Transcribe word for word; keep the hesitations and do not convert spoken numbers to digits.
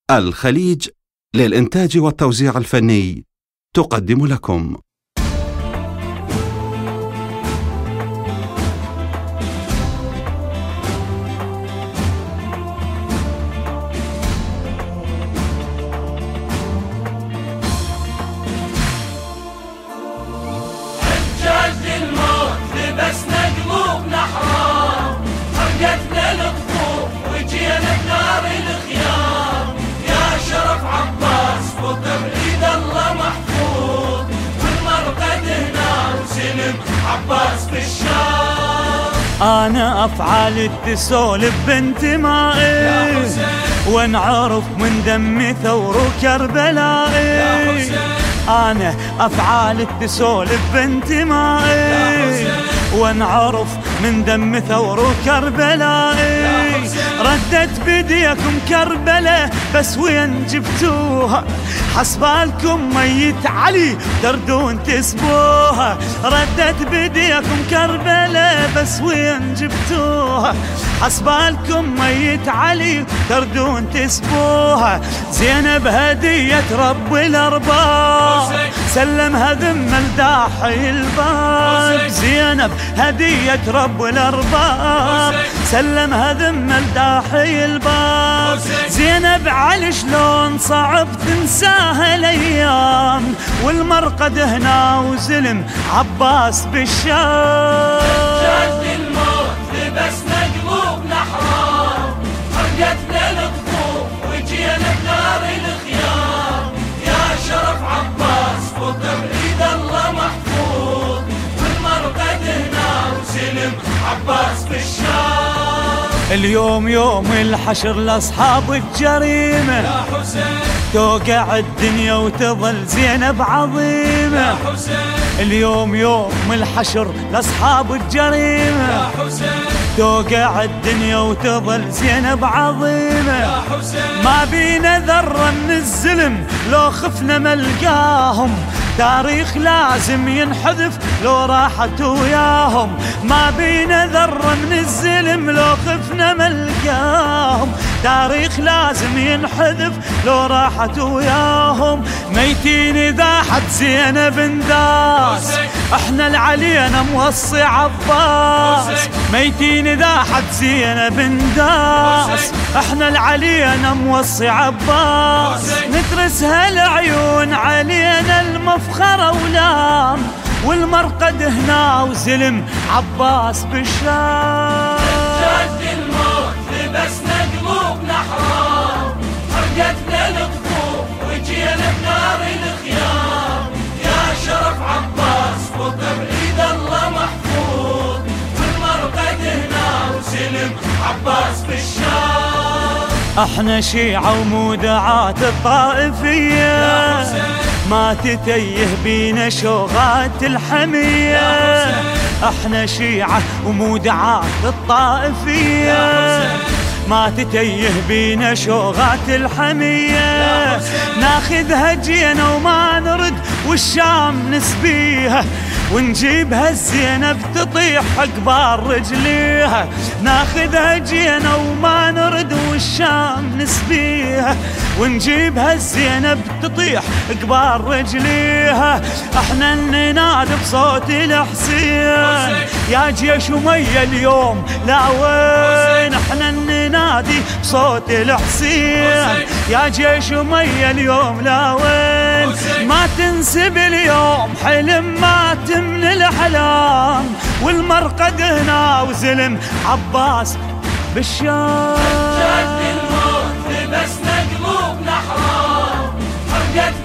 الخليج للإنتاج والتوزيع الفني تقدم لكم حجاج للموت لبسنا قلوبنا حرام، حرقتنا الطفوف وجينا بنار الخيام. يا شرف عباس فوق بعيد الله محفوظ، والمرقد هنا وسلم عباس بالشام. أنا أفعال التسول بانتمائي، وانعرف من دمي ثور كربلائي. أنا أفعال التسول بانتمائي، وانعرف من دم ثور كربلائي. ردت بديكم كربلة بس وين جبتوها؟ حسبالكم ميت علي تردون تسبوها. ردت بديكم كربلة بس وين جبتوها؟ حسبالكم ميت علي تردون تسبوها. زينب هدية رب الأرباب، سلمها ذم الداحي الباب. زينب هدية رب الأرباب، سلمها ذم الداحي الباب. زينب علي شلون صعب تنساها الأيام، والمرقد هنا وزلم عباس بالشام. حجاج للموت لبسنا قلوبنا حرام، حرقتنا الطفوف وجينا بنار الخيام. يا شرف عباس فوق بعيد الله محفوظ، والمرقد هنا وسلم عباس بالشام. اليوم يوم الحشر لأصحاب الجريمة، يا حسين توقع الدنيا وتظل زينب عظيمة. يا حسين اليوم يوم الحشر لأصحاب الجريمة، يا حسين توقع الدنيا وتظل زينب عظيمة. يا حسين ما بينا ذرة من الزلم لو خفنا ملقاهم، تاريخ لازم ينحذف لو راحت وياهم. ما بينا ذرة من الزلم لو خفنا ملقاهم، تاريخ لازم ينحذف لو راحت وياهم. ميتين إذا حد زينب انداس، احنا العلينا موصي عباس. ميتين إذا حد زينب انداس، احنا العلينا موصي عباس. نترسها العيون علينا المفخرة ولام، والمرقد هنا وزلم عباس بالشام. حجاج للموت لبسنا قلوبنا حرام، حرقتنا الطفوف وجينا بنار الخيام. يا شرف عباس فوق بعيد الله محفوظ، والمرقد هنا وسلم عباس بالشام. احنا شيعة ومودعات الطائفية، ما تتيه بينا شوغات الحمية. احنا شيعة ومودعات الطائفية، ما تتيه بينا شوغات الحمية. ناخذها جينا وما نرد والشام نسبيها، ونجيبها الزينب تطيح عقبال رجليها. ناخذها جينا وما نرد والشام نسبيها، ونجيبها الزينب تطيح عقبال رجليها. احنا ننادي بصوت الحسين، يا جيش أمية اليوم لا وين. احنا ننادي بصوت الحسين، يا جيش أمية اليوم لا وين. ما تنسب اليوم حلم مات من الأحلام، والمرقد هنا وزلم عباس بالشام. حجاج للموت لبسنا قلوبنا حرام، حرقتنا